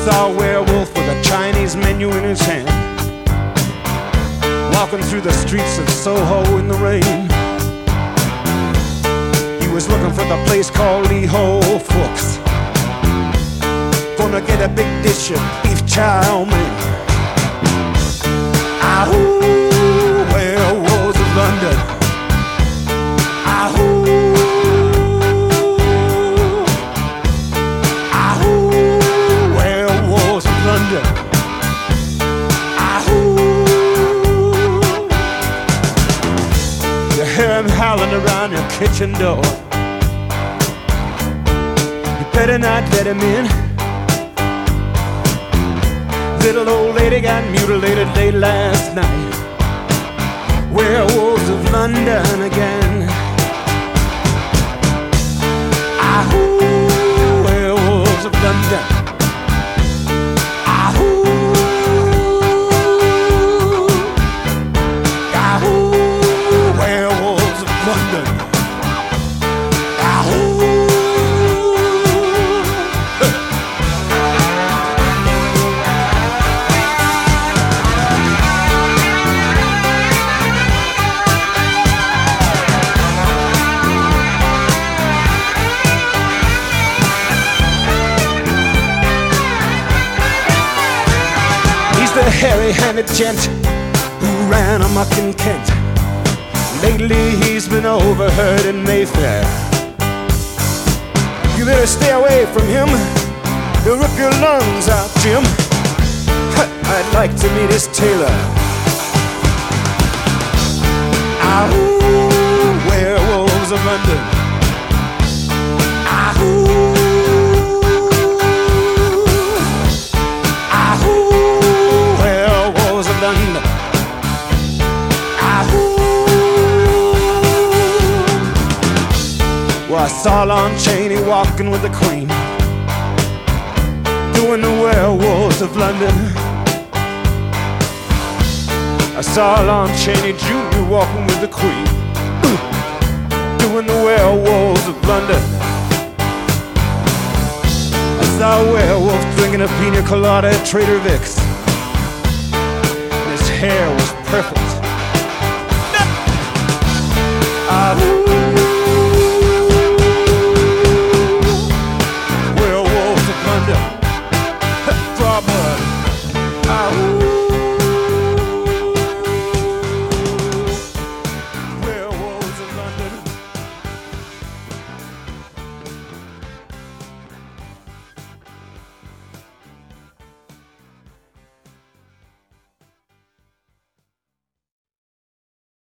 saw a werewolf with a Chinese menu in his hand, walking through the streets of Soho in the rain. He was looking for the place called Lee Ho Fooks, gonna get a big dish of beef chow mein. Ahoo, werewolves of London. Ahoo, ahoo, werewolves of London. Ahoo, you hear him howling around your kitchen door. You better not let him in. Little old lady got mutilated late last night. Werewolves of London again. Ahoo, werewolves of London. Ahoo, ahoo, werewolves of London. Ahoo. The hairy-handed gent who ran amok in Kent. Lately he's been overheard in Mayfair. You better stay away from him, he'll rip your lungs out, Jim. I'd like to meet his tailor. Ahoo, werewolves of London. Ahoo. London. Ahoo. Well, I saw Lon Chaney walking with the Queen, doing the werewolves of London. I saw Lon Chaney Jr. walking with the Queen, doing the werewolves of London. I saw a werewolf drinking a pina colada at Trader Vic's. His hair was perfect.